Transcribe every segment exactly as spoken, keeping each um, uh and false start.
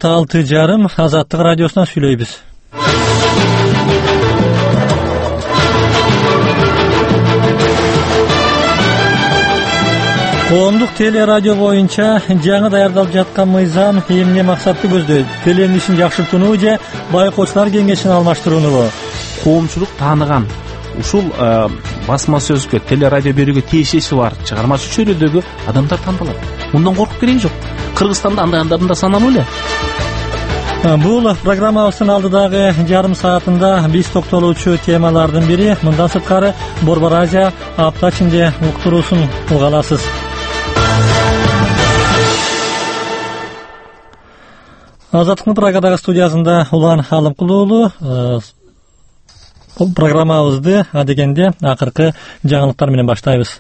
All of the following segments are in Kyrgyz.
алты жарым Азаттык радиосунан сүйлөйбүз. Коомдук телерадио боюнча жаңы даярдалып жаткан мыйзам эмне максатты көздөйт? Телемишин жакшыртууну же байкоочулар кеңешин алмаштырууну? Коомчулук тааныган ушул басма сөзгө, телерадио берүүгө тиешеси бар чыгармачы чөйрөдөгү адамдар тандалат. Мындан коркуп кереги жок. Кыргызстанда андай адамдар да саналуу эле. Бул программабыздын алдыдагы жарым саатында биз токтолуучу темалардын бири. Мындан сырткары Борбор Азия апта ичинде уктуруусун уга аласыз. Азаттыктын Прагадагы студиясында Улан Алымкулуулу программабызды адегенде акыркы жаңылыктар менен баштайбыз.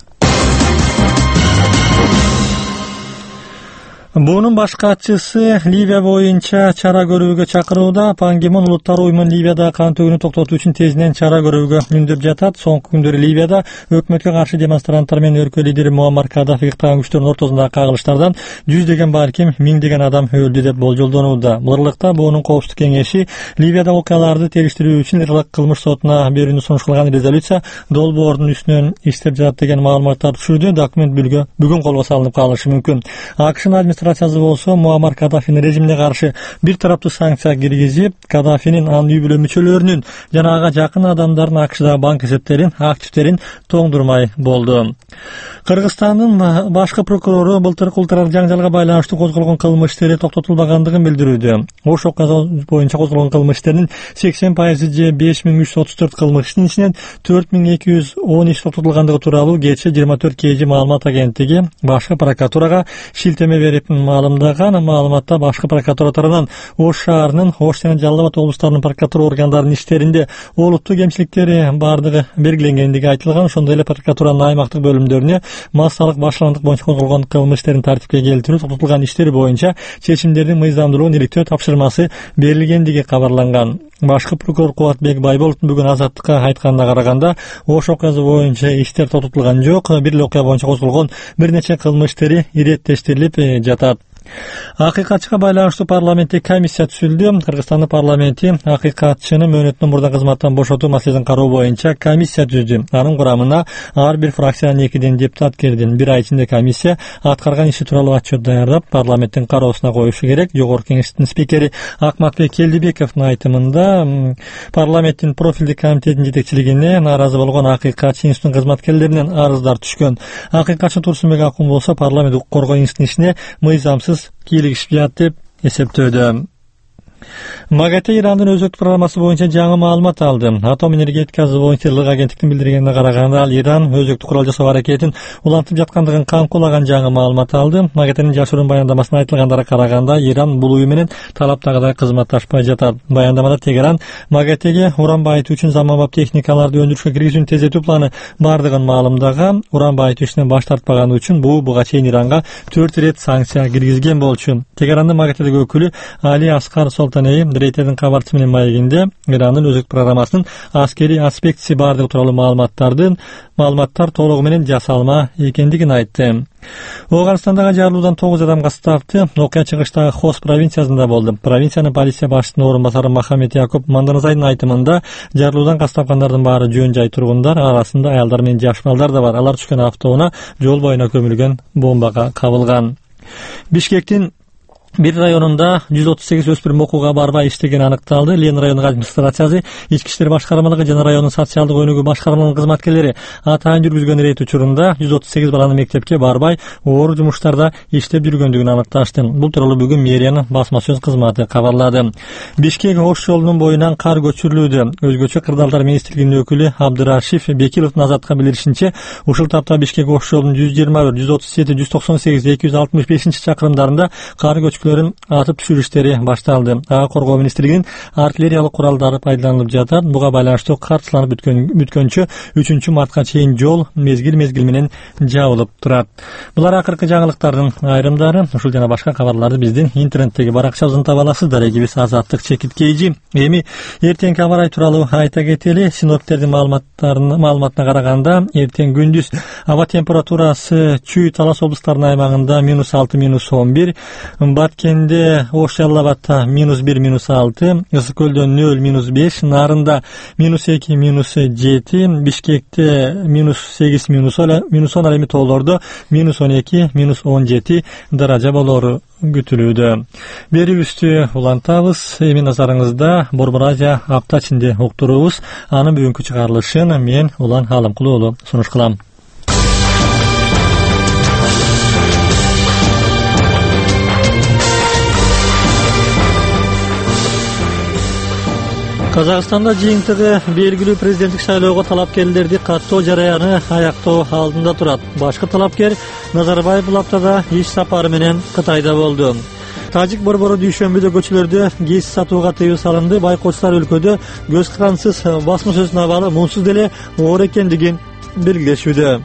Бунун баш катчысы Ливия боюнча чара көрүүгө чакырууда. Пан Ги Мун улуттар уюмунун Ливияда кан төгүүнү токтотуу үчүн тезинен чара көрүүгө үндөп жатат. Соңку күндөрү Ливияда өкмөткө каршы демонстранттар менен өлкө лидери Муаммар Каддафи ыктаган күчтөрдүн ортосундагы кагылыштардан жүздөгөн балким миңдеген адам өлдү деп болжолдонууда. Бурлыкта буунун коопсуздук кеңеши Ливияда окуяларды териштирүү үчүн Ирлык кылмыш сотуна берүүнү сунуш кылган резолюция долбоордун үстүнөн иштеп жатат деген маалыматтар түшүрдү. Документ бүгүн колго салынып калышы мүмкүн. АКШнын администрациясы болсо Муаммар Каддафинин режимине каршы бир тараптуу санкция киргизип, Каддафинин анын үй бүлө мүчөлөрүнүн жана ага жакын адамдардын АКШдагы банк эсептерин, активтерин тоңдурмай болду. Кыргызстандын башкы прокурору былтыркы улуттаралык жаңжалга байланыштуу козголгон кылмыш иштери токтотулбагандыгын билдирүүдө. Ош окуясы боюнча козголгон кылмыш иштеринин сексен пайызы же беш миң үч жүз отуз төрт кылмыш иштин ичинен төрт миң эки жүз он иш токтотулгандыгы тууралуу кечээ жыйырма төрт кей жи маалымат агенттиги башкы прокуратурага шилтеме берип маалымдаган. Маалыматта башкы прокуратура тарабынан Ош шаарынын, Ош жана Жалал Абад облустарынын прокуратура органдарынын иштеринде олуттуу кемчиликтери бардыгы белгиленгендиги айтылган. Ошондой эле прокуратуранын аймактык бөлүмдөрүнө массалык башкармалык боюнча козголгон кылмыш иштерин тартипке келтирүү, токтотулган иштер боюнча чечимдердин мыйзамдуулугун иликтөө тапшырмасы берилгендиги кабарланган. Башкы прокурор Кубатбек Байболовдун бүгүн Азаттыкка айтканына караганда, Ош окуясы боюнча иштер тотутулган жок, бир эле окуя боюнча козголгон бир нече кылмыш иштери иреттештирилип жатат. Акыйкатчыга байланыштуу парламентте комиссия түзүлдү. Кыргызстандын парламенти акыйкатчыны мөөнөтүнөн мурда кызматтан бошотуу маселесин кароо боюнча комиссия түздү. Анын курамына ар бир фракциянын экиден депутат кирди. Бир ай ичинде комиссия аткарган иши тууралуу отчет даярдап, парламенттин кароосуна коюшу керек. Жогорку кеңештин спикери Акматбек Келдибековдун айтымында, парламенттин профилдик комитетинин жетекчилигине нааразы болгон акыйкатчы институттун кызматкерлеринен арыздар түшкөн. Акыйкатчы Турсунбек Акун болсо парламент коргоо институттун ишине мыйзамсыз кийлигишип жатат деп эсептөөдө. МАГАТЭ Ирандын өзөктүк программасы боюнча жаңы маалымат алды. Атом энергетикасы боюнча Ирлык агенттиктин билдиргенине караганда, ал Иран өзөктүк курал жасоо аракетин улантып жаткандыгын камкулаган жаңы маалымат алды. МАГАТЭнин жашыруун баяндамасына айтылгандарга караганда, Иран бул уюм менен талаптагыдай кызматташпай жатат. Баяндамада Тегеран МАГАТЭге уран байытуу үчүн заманбап техникаларды өндүрүшкө киргизүүнү тездетүү планы бардыгын маалымдаган. Уран байытуу ишинен баш тартпаганы үчүн бул буга чейин Иранга төрт ирет санкция киргизген болчу. Тегерандын МАГАТЭдеги өкүлү Али Аскар Рейтердин кабарчысы менен маегинде Ирандын өзөктүк программасынын аскери аспектиси бардыгы тууралуу маалыматтардын маалыматтар толугу менен жасалма экендигин айтты. Оганстандагы жарылуудан тогуз адам каза тапты. Окуя чыгыштагы Хос провинциясында болду. Провинциянын полиция башчысынын орун басары Махамед Якуб Манданазайдын айтымында, жарылуудан каза тапкандардын баары жөн жай тургундар, арасында аялдар менен жаш балдар да бар. Алар түшкөн автоунаа жол боюна көмүлгөн бомбага кабылган. Бишкектин бир районунда жүз отуз сегиз өспүрүм окууга барбай иштеген аныкталды. Лен районук администрациясы, ички иштер башкармалыгы жана райондун социалдык өнүгүү башкармалыгынын кызматкерлери атайын жүргүзгөн рейд учурунда жүз отуз сегиз баланын мектепке барбай оор жумуштарда иштеп жүргөндүгүн аныкташты. Бул тууралуу бүгүн мэриянын басма сөз кызматы кабарлады. Бишкек Ош жолунун боюнан кар көчүрүлүүдө. Өзгөчө кырдаалдар министрлигинин өкүлү Абдырашиф Бекиловдун Азатка билдиришинче, ушул тапта Бишкек Ош жолунун жүз жыйырма бир, жүз отуз жети, жүз токсон сегиз, эки жүз алтымыш бешинчи чакырымдарында кар көчкүлөрүн атып түшүрүү иштери башталды. Ага коргоо министрлигинин артиллериялык куралдары пайдаланылып жатат. Буга байланыштуу карталанып бүткөнчө үчүнчү мартка чейин жол мезгил-мезгил менен жабылып турат. Булар акыркы жаңылыктардын айрымдары. Ушул жана башка кабарларды биздин интернеттеги баракчабыздан таба аласыздар. Эгибиз Азаттык чекит кейжи. Эми эртеңки аба ырайы тууралуу айта кетели. Синоптиктердин маалыматтарына маалыматына караганда, эртең күндүз аба температурасы Чүй, Талас облустарынын аймагында минус алты, минус он бир, Баткен Баткенде, Ош Жалал Абадта минус бир, минус алты, Ысык Көлдө нөл, минус беш, Нарында минус эки, минус жети, Бишкекте минус сегиз, минус он, ал эми тоолордо минус он эки, минус он жети даража болору күтүлүүдө. Берүүбүздү улантабыз. Эми назарыңызда Борбор Азия апта ичинде уктуруубуз. Анын бүгүнкү чыгарылышын мен Улан Алымкулуу уулу сунуш кылам. Казакстанда жыйынтыгы белгилүү президенттик шайлоого талапкерлерди каттоо жараяны аяктоо алдында турат. Башкы талапкер Назарбаев бул аптада иш сапары менен Кытайда болду. Тажик борбору дүйшөмбүдө көчөлөрдө гез сатууга тыюу салынды. Байкоочулар өлкөдө көз карансыз басма сөздүн абалы мунсуз деле оор экендигин белгилешүүдө.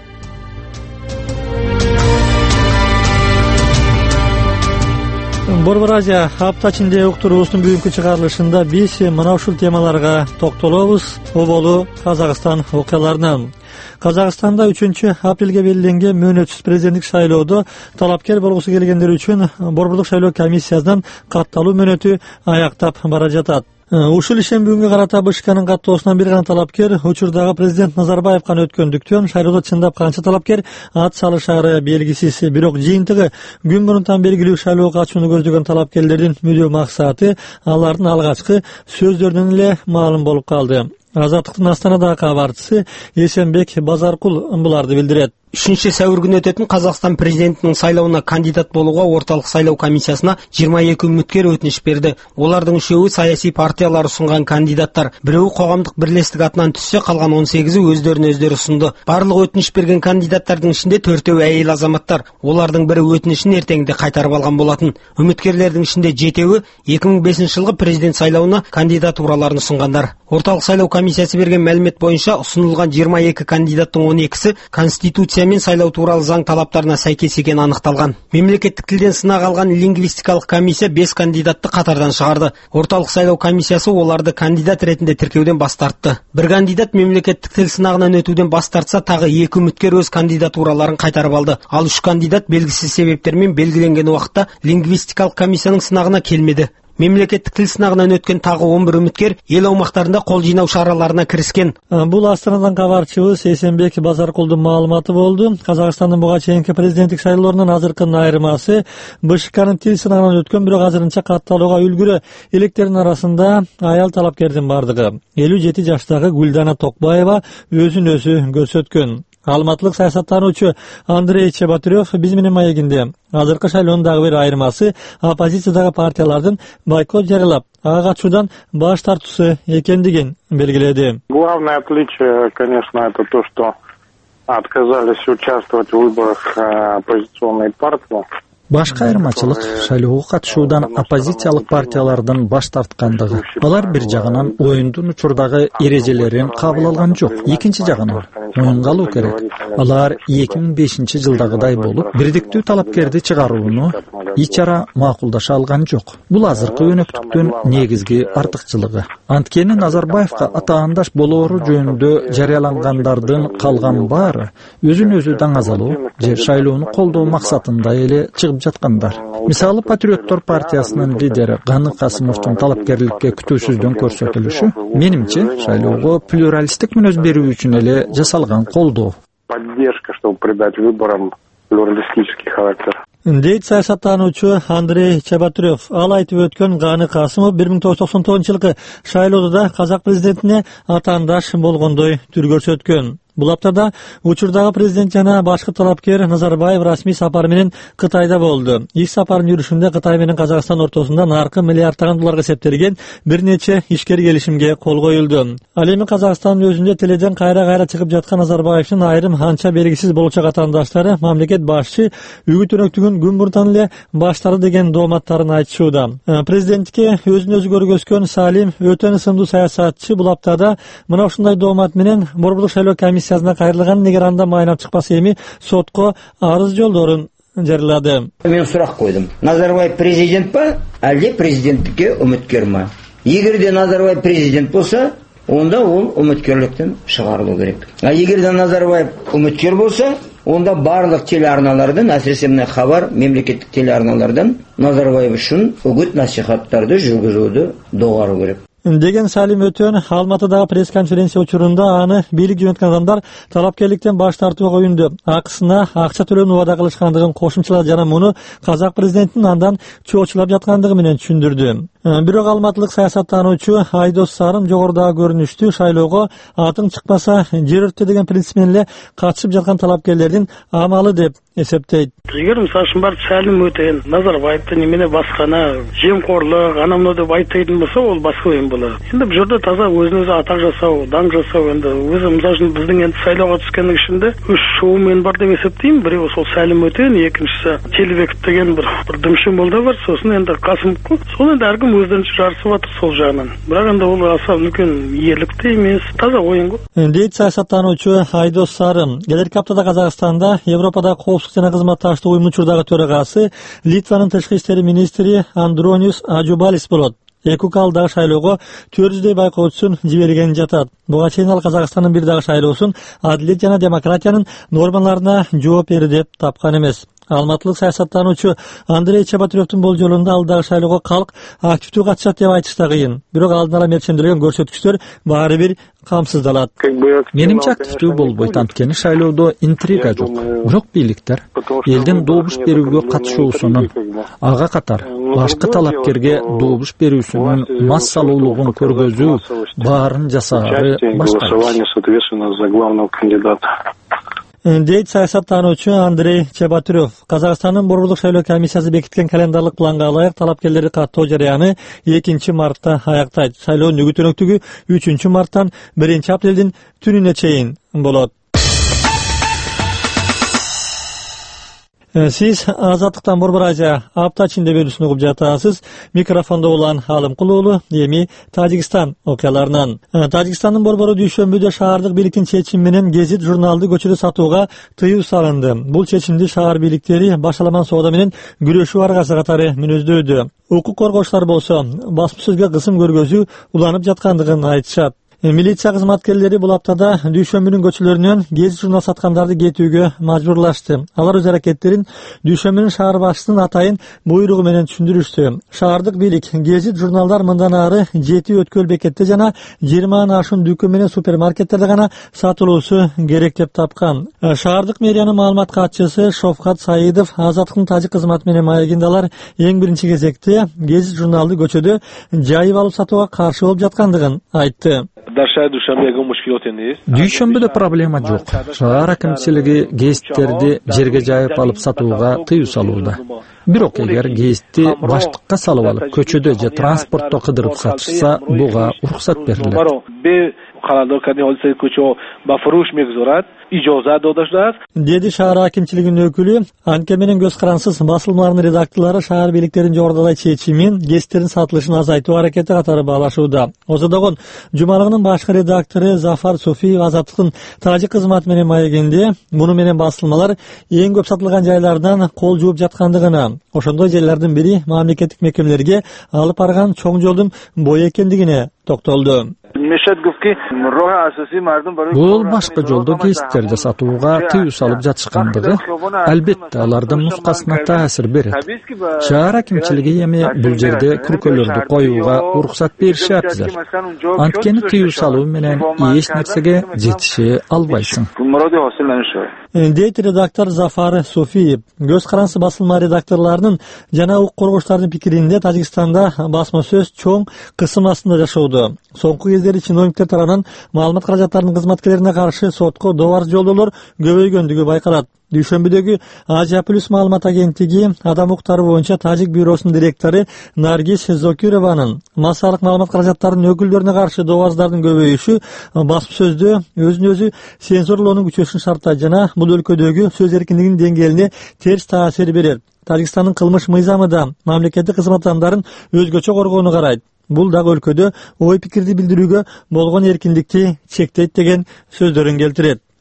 Борбор Азия апта ичинде уктуруубуздун бүгүнкү чыгарылышында биз мына ушул темаларга токтолобуз. Оболу Казакстан окуяларына. Казакстанда үчүнчү апрелге белгиленген мөөнөтсүз президенттик шайлоодо талапкер болгусу келгендер үчүн борборлук шайлоо комиссиясынан катталуу мөөнөтү аяктап бара жатат. Ушул ишен бүгүнгө карата БШКнын каттоосунан бир гана талапкер учурдагы президент Назарбаев гана өткөндүктөн шайлоодо чындап канча талапкер ат салышары белгисиз. Бирок жыйынтыгы күн мурунтан белгилүү шайлоого катышууну көздөгөн талапкерлердин мүдөө максаты алардын алгачкы сөздөрүнөн эле маалым болуп калды. Азаттыктын Астанадагы кабарчысы Эсенбек Базаркул буларды билдирет. үчүнчү сәуір күнү өтөтүн Казакстан президентинин сайлауына кандидат болууга орталык сайлау комиссиясына жыйырма эки үмүткер өтүнүш берди. Олардын үчөөү саясий партиялар сунган кандидаттар. Бирөө коомдук бирлестик атынан түшсө, калган он сегизи өздөрүнө өздөрү сунду. Барлыгы өтүнүш берген кандидаттардын ичинде төртөө айыл азаматтар. Олардын бири өтүнүшүн эртеңде кайтарып алган болотун. Үмүткерлердин ичинде жетөөү эки миң бешинчи жылгы президент сайлауына кандидатураларын сунгандар. Орталык сайлау комиссиясы берген маалымат боюнча сунулган жыйырма эки кандидаттын он экиси конституция мен сайлау тууралуу заң талаптарына сайкес экени аныкталган. Мемлекеттик тилден сынак алган лингвистикалык комиссия беш кандидатты катардан чыгарды. Орталык сайлау комиссиясы оларды кандидат ретинде тиркеудөн бас тартты. Бир кандидат мемлекеттик тил сынагынан өтүүдөн бас тартса, тагы эки үмүткер өз кандидатураларын кайтарып алды. Ал үч кандидат белгисиз себептер менен белгиленген убакытта лингвистикалык комиссиянын сынагына келмеди. Мемлекеттик тил сынагынан өткөн тагы он бир үмүткер эл аумактарында кол жыйноо чараларына киришкен. Бул Астанадан кабарчыбыз Эсенбек Базаркулдун маалыматы болду. Казакстандын буга чейинки президенттик шайлоолорунун азыркынын айырмасы БШКнын тил сынагынан өткөн бирок азырынча катталууга үлгүрө электердин арасында аял талапкердин бардыгы. элүү жети жаштагы Гүлдана Токбаева өзүн өзү көрсөткөн. Алматылык саясаттануучу Андрей Чебатырев биз менен маегинде азыркы шайлоонун дагы бир айырмасы оппозициядагы партиялардын бойкот жарыялап ага катышуудан баш тартуусу экендигин белгиледи. Главное отличие, конечно, это то, что отказались участвовать в выборах оппозиционной партии. Башка айырмачылык шайлоого катышуудан оппозициялык партиялардын баш тарткандыгы. Алар бир жагынан оюндун учурдагы эрежелерин кабыл алган жок. Экинчи жагынан оюнга алуу керек. Алар эки миң бешинчи жылдагыдай болуп, бирдиктүү талапкерди чыгарууну ичара макулдаша алган жок. Бул азыркы өнөктүктүн негизги артыкчылыгы. Анткени Назарбаевка атаандаш болоору жөнүндө жарыялангандардын калган баары өзүн өзү даңазалоо же шайлоону колдоо максатында эле чыгып жаткандар. Мисалы Патриоттор партиясынын лидери Ганы Касымовдун талапкерликке күтүүсүздөн көрсөтүлүшү менимче шайлоого плюралисттик мүнөз берүү үчүн эле жасалган колдоо. Поддержка, чтобы придать выборам плюралистический характер. Дейт саясаттануучу Андрей Чебатырев. Ал айтып өткөн Ганы Касымов бир миң тогуз жүз токсон тогузунчу жылкы шайлоодо да казак президентине атаандаш болгондой түр көрсөткөн. Бул аптада учурдагы президент жана башкы талапкер Назарбаев расмий сапар менен Кытайда болду. Иш сапарынын жүрүшүндө Кытай менен Казакстан ортосунда наркы миллиарддаган долларга эсептелген бир нече ишкер келишимге кол коюлду. Ал эми Казакстандын өзүндө теледен кайра-кайра чыгып жаткан Назарбаевдин айрым анча белгисиз болчок атаандаштары мамлекет башчы үгүт өнөктүгүн күн мурунтан эле баштады деген дооматтарын айтышууда. Президентке өзүн өзү көргөзгөн Салим өтө ысымдуу саясатчы бул аптада мына ушундай доомат менен борборлук шайлоо комиссиясына кайрылган, эгер анда майнап чыкпаса эми сотко арыз жолдорун жарыялады. Мен сурак койдум. Назарбаев президент па, алде президенттикке үмүткер ма? Эгерде Назарбаев президент болса, онда ол үмүткерликтен чыгарылуу керек. А эгерде Назарбаев үмүткер болса, Онда барлық телеарналардан, әсіресе мына хабар, мемлекеттік телеарналардан Назарбаев үшін үгіт насихаттарды жүргізуді доғару керек деген Салим Өтөн Алматыдагы пресс-конференция учурунда аны бийлик жөнөткөн адамдар талапкерликтен баш тартууга үйүндү. Акысына акча төлөөнү убада кылышкандыгын кошумчалады жана муну казак президентинин андан чоочулап жаткандыгы менен түшүндүрдү. Бирок алматылык саясаттануучу Айдос Сарым жогорудагы көрүнүштүү шайлоого атың чыкпаса жер өрттө деген принцип менен эле катышып жаткан талапкерлердин амалы деп эсептейт. Эгер мисалы үчүн барып Салим Өтөн Назарбаевди немене баскана, жемкорлук, ана мына деп айтпайтын болсо, ол башка эм болот. Эndi бул жерде таза өзүнө өзү атак жасоо, даң жасоо, эndi өзү мисалы үчүн биздин энд сайлоого түшкендин ичинде үч шоумен бар деп эсептейм. Бирөө сол Салим Өтөн, экинчиси Телебеков деген бир бир дымшы молда бар, сосын энди Касымов. Сол энди ар ким өздөрүнчө жарышып атыр сол жагынан. Бирок энди бул аса үлкөн ийгилик да эмес, таза оюн го. Дейт саясаттануучу Айдос Сарым. Келерки аптада Казакстанда Европада коопсуздук жана кызматташтык уюмунун учурдагы төрагасы Литванын тышкы иштери министри Андрониус Аджубалис болот. Эки калдагы шайлоого төрт жүздөй байкоочусун жиберген жатат. Буга чейин ал Казакстандын бир дагы шайлоосун адилет жана демократиянын нормаларына жооп берди деп тапкан эмес. Алматылык саясаттануучу Андрей Чебатыревдин болжолунда ал дагы шайлоого калк активдүү катышат деп айтыш да кыйын. Бирок алдын ала мерчендирген көрсөткүчтөр баары бир камсыздалат. Менимче активдүү болбойт, анткени шайлоодо интрига жок. Бирок бийликтер элдин добуш берүүгө катышуусунун ага катар башкы талапкерге добуш берүүсүнүн массалуулугун көргөзүү баарын жасаары башка. Дейт саясаттануучу Андрей Чебатырев. Казакстандын Борбордук шайлоо комиссиясы бекиткен календарлык планга ылайык талапкерлерди каттоо жарыяны экинчи мартта аяктайт. Шайлоонун үгүт өнөктүгү үчүнчү марттан биринчи апрелдин түнүнө чейин болот. Сиз Азаттыктан Борбор Азия апта ичинде бөлүүсүн угуп жатасыз. Микрофондо улан Алым Кулуулу. Эми Тажикстан окуяларынан. Тажикстандын борбору дүйшөмбүдө шаардык бийликтин чечими менен гезит журналды көчөдө сатууга тыюу салынды. Бул чечимди шаар бийликтери башаламан соода менен күрөшүү аргасы катары мүнөздөдү. Укук коргоочулар болсо басма сөзгө кысым көргөзүү уланып жаткандыгын айтышат. Милиция кызматкерлери бул аптада дүйшөмбүнүн көчөлөрүнөн гезит журнал саткандарды кетүүгө мажбурлашты. Алар өз аракеттерин дүйшөмбүнүн шаар башчысынын атайын буйругу менен түшүндүрүштү. Шаардык бийлик гезит журналдар мындан ары жети өткөл бекетте жана жыйырмадан ашуун дүкөн менен супермаркеттерде гана сатылуусу керек деп тапкан. Шаардык мэриянын маалымат катчысы Шовкат Саидов Азаттыктын тажик кызматы менен маегинде алар эң биринчи кезекте гезит журналды көчөдө жайып алып сатууга каршы болуп жаткандыгын айтты. Дүйшөмбүдө проблема жок. Шаар акимчилиги гезиттерди жерге жайып алып сатууга тыюу салууда. Бирок эгер гезитти баштыкка салып алып көчөдө же транспортто кыдырып сатышса, буга уруксат берилет. Деди шаар акимчилигинин өкүлү. Анке менен көз карансыз басылмалардын редакторлору шаар бийликтеринин жогорудагы чечимин гезиттердин сатылышын азайтуу аракети катары баалашууда. Озодогон жумалыгынын башкы редактору Зафар Софиев Азаттыктын тажик кызматы менен маегинде муну менен басылмалар эң көп сатылган жайлардан кол жууп жаткандыгына, ошондой жайлардын бири мамлекеттик мекемелерге алып барган чоң жолдун бою экендигине токтолду. Бул башкы жолдо гезиттерди сатууга тыюу салып жатышкандыгы албетте алардын нускасына таасир берет. Шаар акимчилиги эми бул жерде күркөлөрдү коюуга уруксат бериши абзел. Анткени тыюу салуу менен эч нерсеге жетише албайсың. Дейт редактор Зафар Софиев. Көз карансыз басылма редакторлорунун жана укук коргоочулардын пикиринде Тажикстанда басма сөз чоң кысым астында жашоодо. Соңку кездери чиновниктер тарабынан маалымат каражаттарынын кызматкерлерине каршы сотко добар жолдоолор көбөйгөндүгү байкалат. Дүйшөмбүдөгү Азия плюс маалымат агенттиги адам укуктары боюнча тажик бюросунун директору Наргиз Зокированын массалык маалымат каражаттарынын өкүлдөрүнө каршы добаздардын көбөйүшү басма сөздө өзүн өзү цензурлоонун күчөшүн шарттайт жана бул өлкөдөгү сөз эркиндигинин деңгээлине терс таасир берет. Тажикстандын кылмыш мыйзамы да мамлекеттик кызмат адамдарын өзгөчө коргоону карайт. Бул дагы өлкөдө ой пикирди билдирүүгө болгон эркиндикти чектейт деген сөздөрүн келтирет.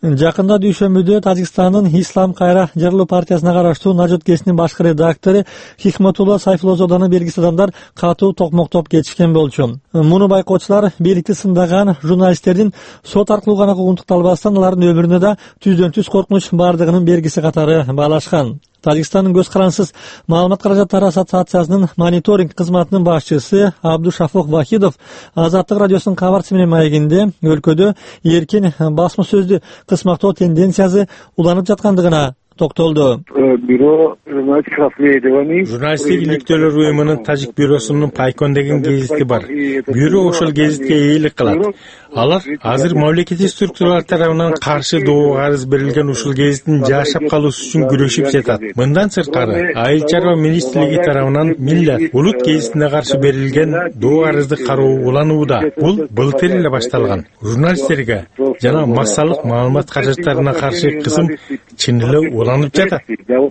Жакында дүйшөмбүдө Тажикстандын Ислам Кайра жырлуу партиясына караштуу Нажот гезитинин башкы редактору Хикматулла Сайфуллозодону белгисиз адамдар катуу токмоктоп кетишкен болчу. Муну байкоочулар бийликти сындаган журналисттердин сот аркылуу гана куугунтукталбастан алардын өмүрүнө да түздөн түз коркунуч бардыгынын белгиси катары баалашкан. Тажикстандын көз карансыз маалымат каражаттары ассоциациясынын мониторинг кызматынын башчысы Абдушафук Вахидов Азаттык радиосунун кабарчысы менен маегинде өлкөдө эркин басма сөздү кысмактоо тенденциясы уланып жаткандыгына токтолду. Бюро журналисттик иликтөөлөр уюмунун Тажик бюросунун Пайкон деген гезити бар. Бюро ошол гезитке ээлик кылат. Алар азыр мамлекеттик структуралар тарабынан каршы доо арыз берилген ушул гезиттин жашап калуусу үчүн күрөшүп жатат. Мындан сырткары Айыл чарба министрлиги тарабынан Милләт улут гезитине каршы берилген доо арызды кароо уланууда. Бул былтыр эле башталган. Журналисттерге жана массалык маалымат каражаттарына каршы кысым чын эле уланып жатат.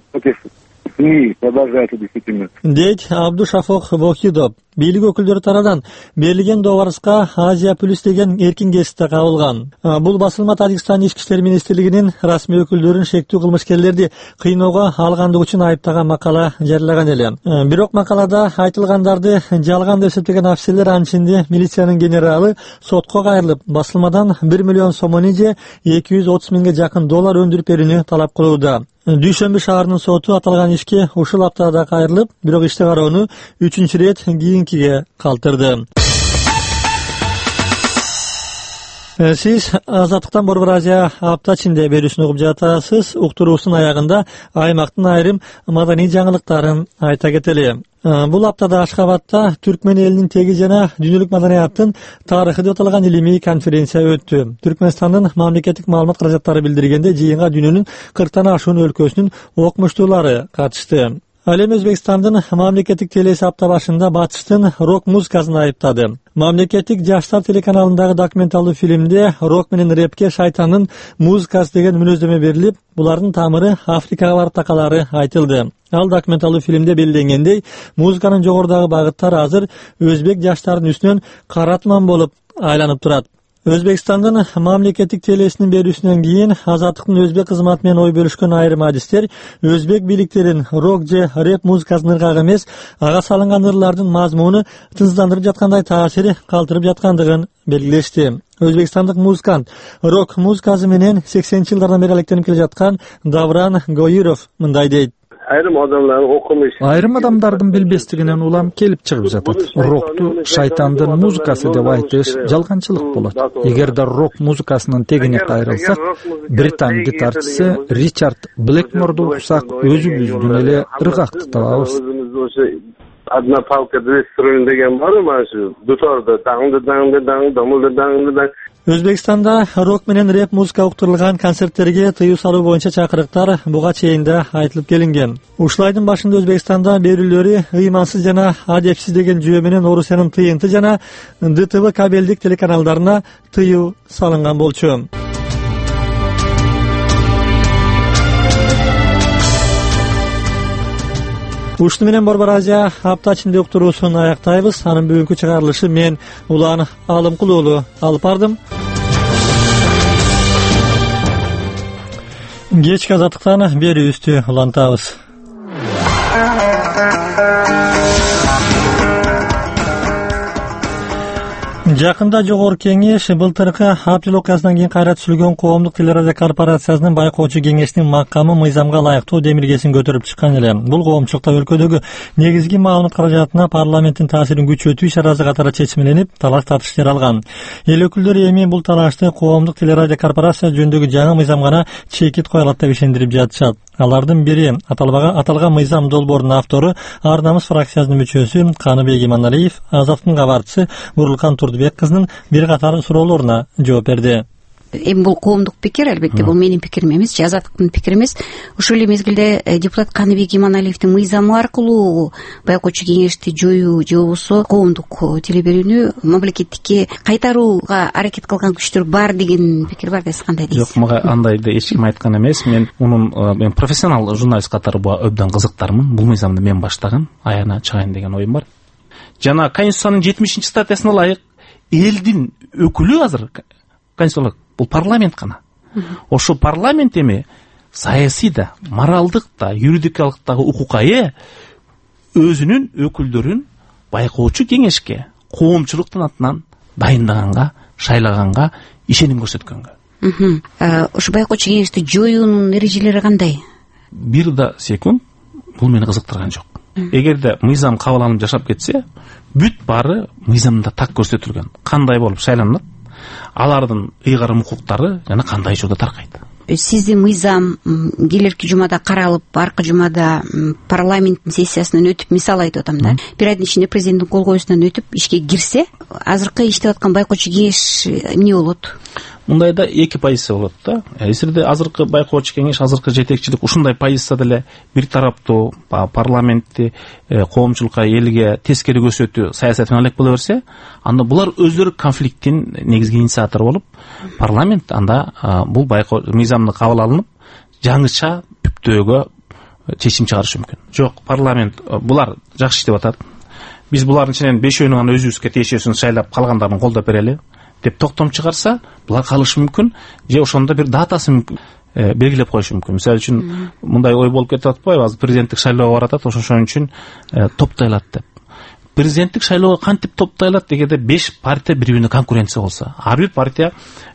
Дейт Абдушафук Вахидов. Бийлик өкүлдөрү тарабынан берилген доо арызга Азия плюс деген эркин гезитте кабылган. Бул басылма Тажикстан ички иштер министрлигинин расмий өкүлдөрүн шектүү кылмышкерлерди кыйноого алгандыгы үчүн айыптаган макала жарыяган эле. Бирок макалада айтылгандарды жалган деп эсептеген офицерлер анчинде милициянын генералы сотко кайрылып, басылмадан бир миллион сомони же эки жүз отуз миңге жакын доллар өндүрүп берүүнү талап кылууда. Дүйшөмбү шаарынын соту аталган ишке ушул аптада кайрылып, бирок ишти кароону үчүнчү ирет кийинкиге калтырды. Сиз Азаттыктан Борбор Азия апта ичинде берүүсүн угуп жатасыз. Уктуруубуздун аягында аймактын айрым маданий жаңылыктарын айта кетели. Бул аптада Ашхабадта Түркмен элинин теги жана дүйнөлүк маданияттын тарыхы деп аталган илимий конференция өттү. Түркмөнстандын мамлекеттик маалымат каражаттары билдиргенде жыйынга дүйнөнүн кырктан ашуун өлкөсүнүн окумуштуулары катышты. Ал эми Өзбекстандын мамлекеттик телеси апта башында батыштын рок музыкасын айыптады. Мамлекеттик жаштар телеканалындагы документалдуу фильмде рок менен рэпке шайтандын музыкасы деген мүнөздөмө берилип, булардын тамыры Африкага барып такалары айтылды. Ал документалдуу фильмде белгиленгендей, музыканын жогорудагы багыттары азыр өзбек жаштарынын үстүнөн кара туман болуп айланып турат. Өзбекстандын мамлекеттик телесинин берүүсүнөн кийин Азаттыктын өзбек кызматы менен ой бөлүшкөн айрым адистер өзбек бийликтерин рок же рэп музыкасынын ыргагы эмес, ага салынган ырлардын мазмуну тынчсыздандырып жаткандай таасир калтырып жаткандыгын белгилешти. Өзбекстандык музыкант рок музыкасы менен сексенинчи жылдардан бери алектенип келе жаткан Давран Гоиров мындай дейт. Айрым адамдардын окумуш. Айрым адамдардын билбестигинен улам келип чыгып жатат. Рокту шайтандын музыкасы деп айтыш жалганчылык болот. Эгерде рок музыкасынын тегине кайрылсак, британ гитарчысы Ричард Блэкморду уксак, өзүбүздүн эле ыргакты табабыз. Одна палка две струны деген бар мына ушу дутордо даңды даңды даңды дамылды даңды даңды. Өзбекстанда рок менен рэп музыка уктурулган концерттерге тыюу салуу боюнча чакырыктар буга чейин да айтылып келинген. Ушул айдын башында Өзбекстанда берүүлөрү ыймансыз жана адепсиз деген жүйө менен Орусиянын ТНТ жана Д Т В кабелдик телеканалдарына тыюу салынган болчу. Ушуну менен Борбор Азия апта ичинде уктуруусун аяктайбыз. Анын бүгүнкү чыгарылышы мен Улан Алымкулуулу алып бардым. Кечки Азаттыктан берүүбүздү улантабыз. Жакында Жогорку Кеңеш былтыркы апрель окуясынан кийин кайра түзүлгөн коомдук телерадио корпорациясынын байкоочу кеңешинин макамы мыйзамга ылайыктуу демилгесин көтөрүп чыккан эле. Бул коомчулукта өлкөдөгү негизги маалымат каражатына парламенттин таасирин күчөтүү иш-чарасы катары чечмеленип, талаш тартыштар алган. Эл өкүлдөрү эми бул талашты коомдук телерадио корпорация жөнүндөгү жаңы мыйзамга гана чекит коюлат деп ишендирип жатышат. Алардын бири аталган мыйзам долбоорунун автору Ар намыс фракциясынын мүчөсү Каныбек Иманалиев Азаттыктын кабарчысы Бурлукан Турдубек кызынын бир катар суроолоруна жооп берди. Эми бул коомдук пикир, албетте бул менин пикирим эмес, Азаттыктын пикири эмес. Ушул эле мезгилде депутат Каныбек Иманалиевдин мыйзамы аркылуу байкоочу кеңешти жоюу же болбосо коомдук теле берүүнү мамлекеттикке кайтарууга аракет кылган күчтөр бар деген пикир бар. Сиз кандай дейсиз? Жок, мага андайды эч ким айткан эмес. Мен мунун мен профессионал журналист катары буга өбдөн кызыктармын. Бул мыйзамды мен баштаган, аяна чыгайын деген оюм бар. Жана Конституциянын жетимишинчи статьясына ылайык элдин өкүлү азыр Конституциялык бул парламент гана. Ошо парламент эми саясий да, моралдык да, юридикалык дагы укукка ээ өзүнүн өкүлдөрүн байкоочу кеңешке коомчулуктун атынан дайындаганга, шайлаганга ишеним көрсөткөнгө. Ошо байкоочу кеңешти жоюунун эрежелери кандай? Бир да секунд бул мени кызыктырган жок. Эгерде мыйзам кабыл алынып жашап кетсе, бүт баары мыйзамда так көрсөтүлгөн. Кандай болуп шайланат, алардын ыйгарым укуктары жана кандай жолдо таркайт. Сиздин мыйзам келерки жумада каралып, аркы жумада парламенттин сессиясынан өтүп, мисалы айтып атам да, бир айдын ичинде президенттин кол коюусунан өтүп ишке кирсе, азыркы иштеп аткан байкоочу кеңеш эмне болот? Мындайда эки позиция болот да. Эсирде азыркы байкоочу кеңеш, азыркы жетекчилик ушундай позицияда эле бир тараптуу парламентти коомчулукка, элге тескери көрсөтүү саясат менен алек боло берсе, анда булар өздөрү конфликттин негизги инициатору болуп, парламент анда бул байкоочу мыйзамды кабыл алынып, жаңыча түптөөгө чечим чыгарышы мүмкүн. Жок, парламент булар жакшы иштеп атат. Биз булардын ичинен бешөөнү гана өзүбүзгө тиешесин шайлап, калгандарын колдоп берели деп токтом чыгарса, булар калышы мүмкүн, же ошондо бир датасын белгилеп коюшу мүмкүн. Мисалы үчүн мындай ой болуп кетип атпайбы, азыр президенттик шайлоого баратат, ошон үчүн топтойлат деп. Президенттик шайлоого кантип топтойлат дегенде беш партия бири-бирине конкуренция болсо, ар бир партия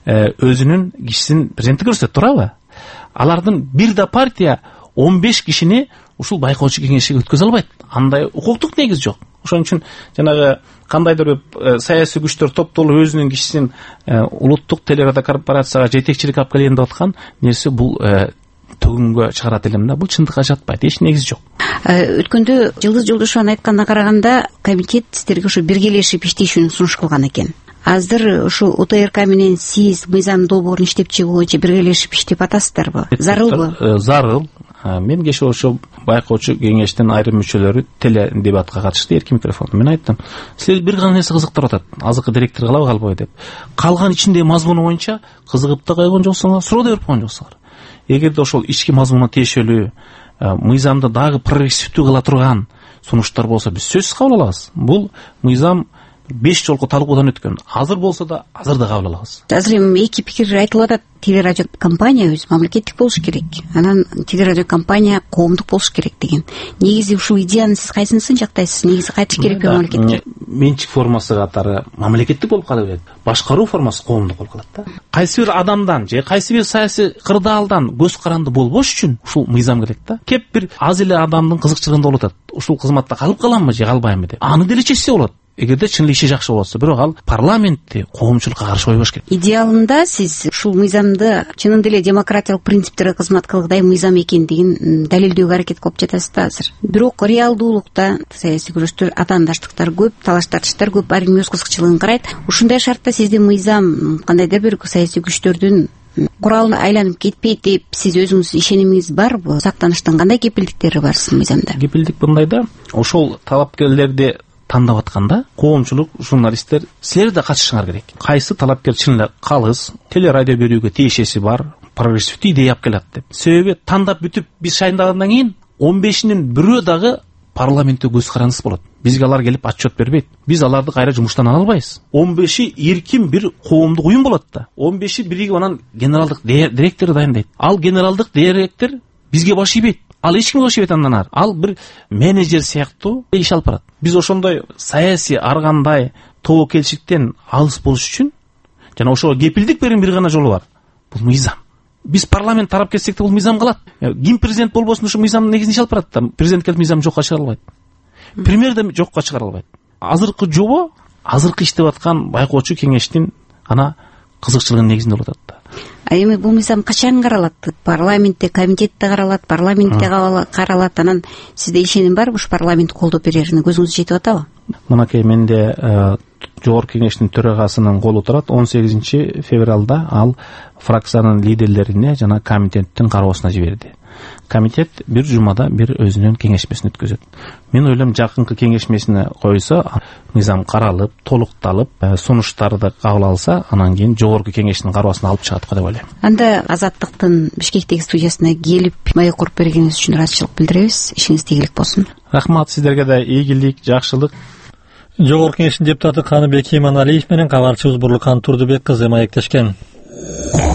өзүнүн кишисин президенттикке көрсөтөт, туурабы? Алардын бир да партия он беш кишини ушул байкоочу кеңешке өткөзө албайт. Андай укуктук негиз жок. Ошон үчүн жанагы кандайдыр саясий күчтөр топтолуп өзүнүн кишисин улуттук телерадио корпорацияга жетекчилик алып келген деп аткан нерсе бул төгүнгө чыгарат элем да. Бул чындыкка жатпайт, эч негизи жок. Өткөндө Жылдыз Жолдошованын айтканына караганда, комитет сиздерге ушу биргелешип иштешүүнү сунуш кылган экен. Азыр ушу У Т Р К менен сиз мыйзам долбоорун иштеп чыгуу боюнча биргелешип иштеп атасыздарбы? Зарылбы? Зарыл. Мен кеше ошо байкоочу кеңештин айрым мүчөлөрү теле дебатка катышты, эркин микрофондо. Мен айттым, силер бир гана нерсе кызыктырып атат, азыркы директор калабы калбайбы деп. Калган ичинде мазмуну боюнча кызыгып да койгон жоксуңар, суроо да берип койгон жоксуңар. Эгерде ошол ички мазмунуна тиешелүү, мыйзамды дагы прогрессивдүү кыла турган сунуштар болсо, биз сөзсүз кабыл алабыз. Бул мыйзам беш жолку талкуудан өткөн. Азыр болсо да, азыр да кабыл алабыз. Азыр эми эки пикир айтылып атат. Телерадио компания өзү мамлекеттик болуш керек. Анан телерадио компания коомдук болуш керек деген. Негизи ушул идеяны сиз кайсынысын жактайсыз? Негизи кайтыш керекпи мамлекетке? Менчик формасы катары мамлекеттик болуп кала берет. Башкаруу формасы коомдук болуп калат да. Кайсы бир адамдан же кайсы бир саясий кырдаалдан көз каранды болбош үчүн ушул мыйзам керек да. Кеп бир аз эле адамдын кызыкчылыгында болуп атат. Ушул кызматта калып каламбы же калбаймбы деп. Аны деле чечсе болот. Эгерде чын эле иши жакшы болсо, бирок ал парламентти коомчулукка каршы койбош керек. Идеалында сиз ушул мыйзамды чынында эле демократиялык принциптерге кызмат кылгыдай мыйзам экендигин далилдөөгө аракет кылып жатасыз да азыр. Бирок реалдуулукта саясий күрөштөр, атаандаштыктар көп, талаш тартыштар көп, ар ким өз кызыкчылыгын карайт. Ушундай шартта сиздин мыйзам кандайдыр бир саясий күчтөрдүн куралына айланып кетпейт деп сиз өзүңүз ишенимиңиз барбы? Сактаныштын кандай кепилдиктери бар сиздин мыйзамда? Кепилдик мындай да, ошол талапкерлерди тандап атканда коомчулук, журналисттер силер да катышыңар керек. Кайсы талапкер чын эле калыс, телерадио берүүгө тиешеси бар, прогрессивдүү идея алып келет деп. Себеби тандап бүтүп биз шайындагандан кийин он бешинин бирөө дагы парламентте көз карандысыз болот. Бизге алар келип отчет бербейт. Биз аларды кайра жумуштан ала албайбыз. он беши эркин бир коомдук уюм болот да. он беши биригип анан генералдык директор дайындайт. Ал генералдык директор бизге баш ийбейт. Ал эч кимге баш ийбейт андан ары. Ал бир менеджер сыяктуу иш алып барат. Биз ошондой саясий ар кандай тобокелчиликтен алыс болуш үчүн жана ошого кепилдик берүүнүн бир гана жолу бар. Бул мыйзам. Биз парламент тарап кетсек да бул мыйзам калат. Ким президент болбосун ошо мыйзамдын негизин иш алып барат да. Президент келип мыйзамды жокко чыгара албайт. Премьер да жокко чыгара албайт. Азыркы жобо азыркы иштеп аткан байкоочу кеңештин ана кызыкчылыгынын негизинде болуп атат да. А эми бул мыйзам качан каралат? Парламентте, комитетте каралат, парламентте каралат. Анан сизде ишеним барбы ушу парламент колдоп берерине? Көзүңүз жетип атабы? Мынакей менде жогорку кеңештин төрагасынын колу турат. он сегизинчи февралда ал фракциянын лидерлерине жана комитеттин кароосуна жиберди. Комитет бир жумада бир өзүнүн кеңешмесин өткөзөт. Мен ойлойм, жакынкы кеңешмесине койсо, мыйзам каралып, толукталып, сунуштарды кабыл алса, анан кийин жогорку кеңештин кароосуна алып чыгат го деп ойлойм. Анда Азаттыктын Бишкектеги студиясына келип маек куруп бергениңиз үчүн ыраазычылык билдиребиз. Ишиңиз тийгилик болсун. Рахмат, сиздерге да ийгилик, жакшылык. Жогорку кеңештин депутаты Каныбек Иманалиев менен кабарчыбыз Бурлукан Турдубек кызы маектешкен.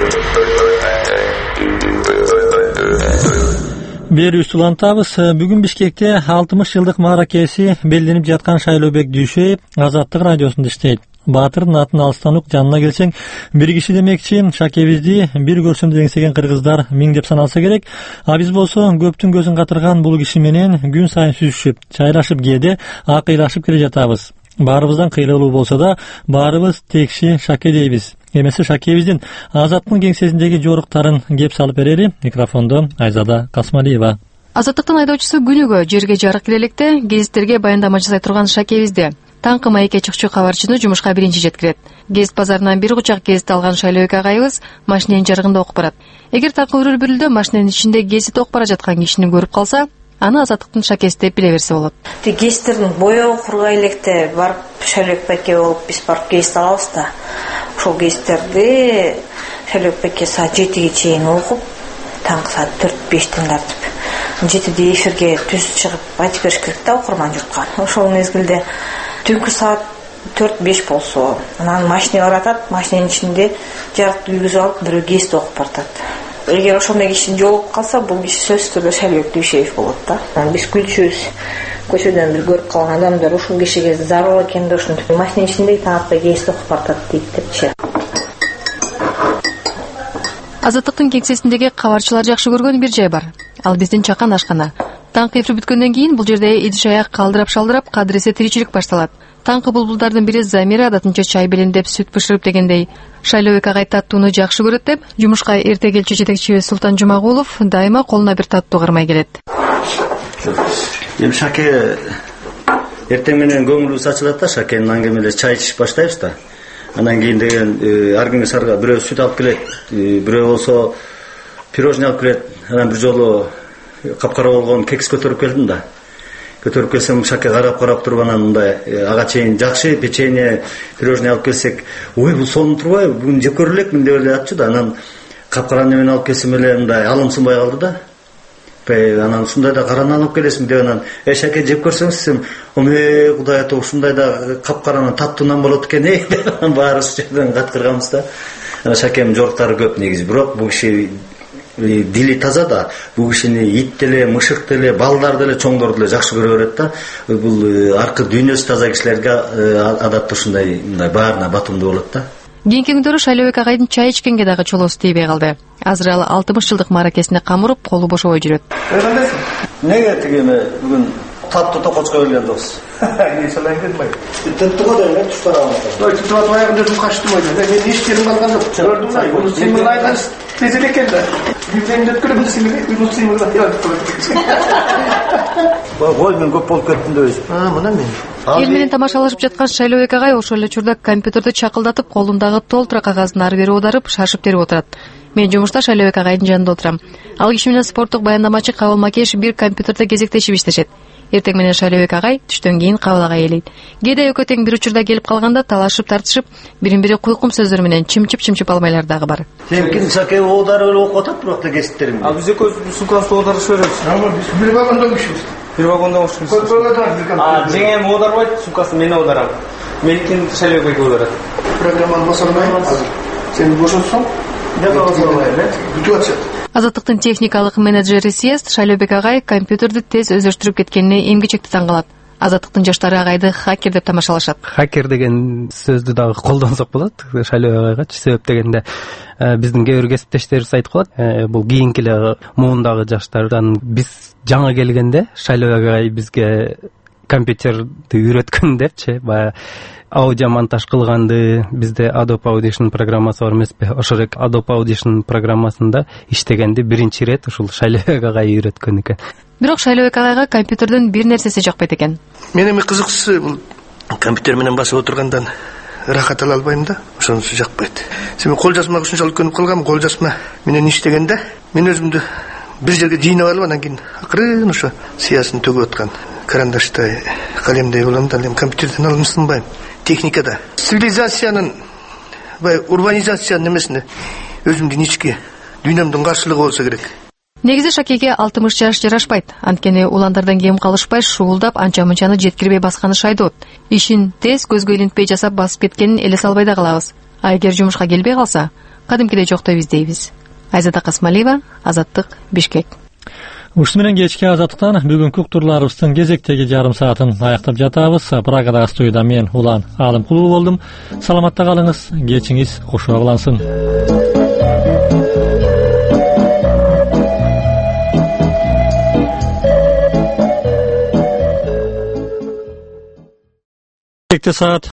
Берүүбүздү улантабыз. Бүгүн Бишкекте алтымыш жылдык мааракеси белгиленип жаткан Шайлообек Дүйшөев Азаттык радиосунда иштейт. Баатырдын атын алыстан ук жанына келсең, бир киши демекчи Шакебизди бир көрсөм деңсеген кыргыздар миң деп саналса керек. А биз болсо көптүн көзүн катырган бул киши менен күн сайын сүзүшүп, чайлашып кээде акыйлашып келе жатабыз. Баарыбыздан кыйрылуу болсо да, баарыбыз текши Шаке дейбиз. Эмесе Шакебиздин Азаттыктын кеңсесиндеги жоруктарын кеп салып берели. Микрофондо Айзада Касмалиева. Азаттыктын айдоочусу күнүгө жерге жарык кире электе гезиттерге баяндама жасай турган Шакебизди таңкы маекке чыкчу кабарчыны жумушка биринчи жеткирет. Гезит базарынан бир кучак гезит алган Шайлообек агайыбыз машиненин жарыгында окуп барат. Эгер таңкы үрүл-бүрүлдө машиненин ичинде гезит окуп бара жаткан кишини көрүп калса, аны Азаттыктын Шакеси деп биле берсе болот. Гезиттердин боёгу кургай электе барып Шайлообек байке болуп биз барып гезит алабыз да. Ошол гезиттерди Шайлообек байке саат жетиге чейин окуп, таңкы саат төрт бештен тартып жетиде эфирге түз чыгып айтып бериш керек да окурман журтка. Ошол мезгилде түнкү саат төрт беш болсо, анан машине баратат, машиненин ичинде жарыкты күйгүзүп алып бирөө гезит окуп баратат. Эгер ошол менен киши жолугуп калса, бул киши сөзсүз түрдө Шайлообек Дүйшөев болот да. Биз күлчүбүз. Көчөдөн бир көрүп калган адамдар ушул кишиге зарыл экенде ушинтип машиненин ичинде таң атпай гезит окуп баратат дейт депчи. Азаттыктын кеңсесиндеги кабарчылар жакшы көргөн бир жай бар. Ал биздин чакан ашкана. Таңкы эфир бүткөндөн кийин бул жерде идиш аяк калдырап-шалдырап кадыресе тиричилик башталат. Таңкы булбулдардын бири Замира адатынча чай белендеп сүт бышырып дегендей. Шайлообек агай таттууну жакшы көрөт деп, жумушка эрте келчү жетекчибиз Султан Жумагулов дайыма колуна бир таттуу кармай келет. Эми Шаке эртең менен көңүлүбүз ачылат да, Шакенин аңгемелери чай ичип баштайбыз да. Анан кийин деген ар күнү сарга бирөө сүт алып келет, бирөө болсо пирожный алып келет. Анан бир жолу капкара болгон кекс көтөрүп келдим да. Көтөрүп келсем Шаке карап-карап туруп анан мындай ага чейин жакшы печенье, пирожный алып келсек, ой бул сонун турбайбы, бүгүн жеп көрөлөкмүн деп эле атчу да. Анан капкараны менен алып келсем эле мындай алымсынбай калды да. Анан ушундай да караны алып келесиң деп анан, "Э Шаке жеп көрсөңүз десем, "Оме Кудай ата, ушундай да капкаранын таттуунан болот экен э" деп баарыбыз жерден каткырганбыз да. Анан Шакенин жоруктары көп негизи, бирок бул киши дили таза да, бул кишини ит деле, мышык деле, балдар деле, чоңдор деле жакшы көрө берет да. Бул аркы дүйнөсү таза кишилерге адатта ушундай мындай баарына батымдуу болот да. Кийинки күндөрү Шайлообек агайдын чай ичкенге дагы чолосу тийбей калды. Азыр ал алтымыш жылдык мааракесине камырып, колу бошобой жүрөт. Неге тигиме бүгүн таттуу токочко келген дос? Не салайын дедим ай. Таттууга да эле туштарабыз. Ой, туштап аягында жум качтым ой. Мен иштерим калган жок. Көрдүм ай. Бул сен мына айган тезел экен да. Билсем өткөрөм сени, бул сен мына Ой, мен көп болуп кеттим да өзүм. А, мына мен. Эл менен тамашалашып жаткан Шайлообек агай ошол эле учурда компьютерди чакылдатып, колундагы толтура кагаздын ары бери аударып, шашып терип отурат. Мен жумушта Шайлообек агайдын жанында отурам. Ал киши менен спорттук баяндамачы Кабыл Макеш бир компьютерде кезектешип иштешет. Эртең менен Шайлообек агай түштөн кийин Кабыл агай элейт. Кээде экөө тең бир учурда келип калганда талашып тартышып, бирин-бири куйкум сөздөр менен чимчип-чимчип алмайлар дагы бар. Сенкин Шаке оодарып эле окуп атат, бирок да гезиттериң. А биз экөөбүз сумкасты оодарышып беребиз. Ама биз бир вагонда окушубуз. Бир вагонда окушубуз. А жеңем оодарбайт, сумкасын мен оодарам. Меникин Шайлообек байке оодарат. Программаны босормайм азыр. Сен бошотсоң, да босормайм, да? Бүтүп атат. Азаттыктын техникалык менеджери Съезд Шайлообек агай компьютерди тез өздөштүрүп кеткенине эмгичекти таң калат. Азаттыктын жаштары агайды хакер деп тамашалашат. Хакер деген сөздү дагы колдонсок болот Шайлообек агайгачы. Себеп дегенде биздин кээ бир кесиптештерибиз айтып калат, бул кийинки эле муундагы жаштардан биз жаңы келгенде Шайлообек агай бизге компьютерди үйрөткөн депчи, баягы аудио монтаж кылганды, бизде Adobe Audition программасы бар эмеспи? Ошол эле Adobe Audition программасында иштегенди биринчи ирет ушул Шайлообек агай үйрөткөн экен. Бирок Шайлообек агайга компьютердин бир нерсеси жакпайт экен. Мен эми кызыкчысы бул компьютер менен басып отургандан рахат ала албайм да, ошонусу жакпайт. Сен кол жазмага ушунчалык көнүп калгам, кол жазма менен иштегенде мен өзүмдү бир жерге жыйнап алып, анан кийин акырын ошо сыясын төгүп аткан карандаштай, калемдей болом да, эми компьютерден алынсынбайм. Техникада цивилизациянын бай урбанизациянын эмесине өзүмдүн ички дүйнөмдүн каршылыгы болсо керек. Негизи Шакеге алтымыш жаш жарашпайт. Анткени уландардан кем калышпай шуулдап анча-мынчаны жеткирбей басканы шайдот. Ишин тез көзгө илинтпей жасап басып кеткенин эле салбай да калабыз. А эгер жумушка келбей калса, кадимкидей жоктой издейбиз. Айзада Касмалиева, Азаттык, Бишкек. Ушуну менен кечки Азаттыктан бүгүнкү уктурларыбыздын кезектеги жарым саатын аяктап жатабыз. Прагадагы студияда мен Улан Алымкулуу болдум. Саламатта калыңыз, кечиңиз кошо кылансын. Саат